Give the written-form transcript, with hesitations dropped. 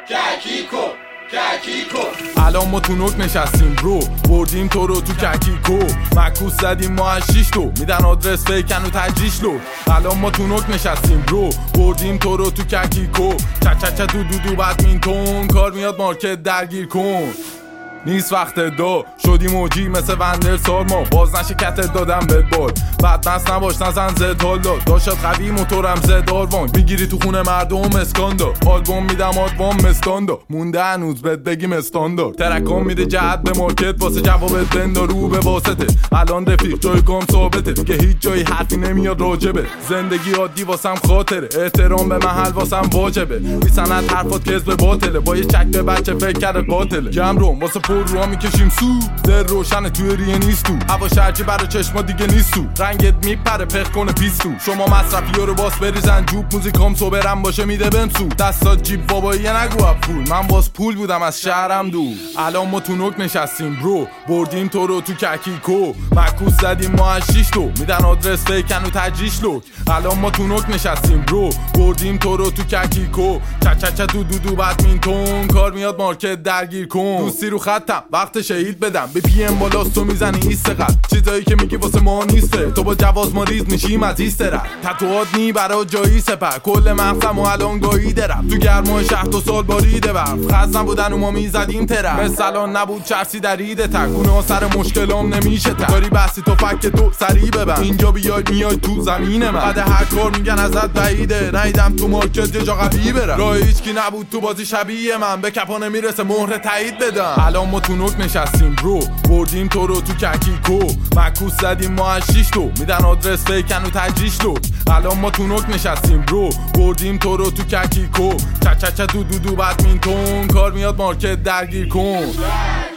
الان ما تو نوک نشستیم برو، بردیم تو رو تو ککیکو، مکوس زدیم ما از 6 تو، میدن آدرس فیکن و تجریش لو. الان ما تو نوک نشستیم برو، بردیم تو رو تو ککیکو، چه دو بدمینتون، کار میاد مارکت درگیر کن. نیست وقت دو شدی موجی مثل وندر سارما، باز نشه کتت دادم بهت بال، بدمست نباش نزن زد حالا، داشت قوی موتورم زد آروان، میگیری تو خونه مردم اسکاندا، آلبوم میدم آدوام مستاندا، مونده هنوز بهت بگیم استاندارد، ترکام میده جهت به مارکت واسه جوابت بندا رو به واسطه، الان رفیق جای گام ثابته دیگه هیچ جایی حرفی نمیاد راجبه، زندگی عادی واسم خاطره، احترام به محل واسم واجبه، بی سند حرفات کذب باطله، با یه چک به بچه فکر کرده قاتله، جمع رو واسه رو میکشیم سو، در روشن توی ریه نیست تو، هوا شرجی برا چشما دیگه نیست تو، رنگت میپره پخ کنه پیستو، شما مصرفی ها رو باس بریزن جوب، موزیکام صبرم باشه میده بمسو، دستات جیب باباییه نگو اب پول، من باز پول بودم از شهرم دور. الان ما تو نوک نشستیم برو، بردیم تو رو تو ککیکو، مکوس زدیم ما از 6 تو، میدن آدرس فیکن و تجریش لوک. الان ما تو نوک نشستیم برو، بردیم تو رو تو ککیکو، چه دو بدمینتون، کار میاد مارکت درگیر کن. دوستی رو خط وقت شهید بدم به پی ام بالاست تو میزنی ایست قد، چیزایی که میگی واسه ما نیسته، تو با جواز ما ریز میشیم از ایست رد، تتوات نی برا جایی سپر، کل مغزم و الان گایی درم، تو گرمای شهر 2 سال باریده برف، خزن بودن و ما میزدیم ترم، مثلان نبود چرسی در ایده تکونه ها سر مشکلام نمیشه تر، داری بحثی تو فک تو سریع ببن، اینجا بیای میای تو زمین من، بعد هر کار میگن ازت بعیده، نیدم تو مارکت یه جا قوی برم، راه هیچکی نبود تو بازی شبیه من، به کپا نمیرسه مهر تایید بدم. الان ما تو نوک نشستیم برو، بردیم تو رو تو ککیکو، مکوس زدیم ما از 6 تو، میدن آدرس فیکن و تجریش لو. الان ما تو نوک نشستیم برو، بردیم تو رو تو ککیکو، چه دو بدمینتون، کار میاد مارکت درگیر کن.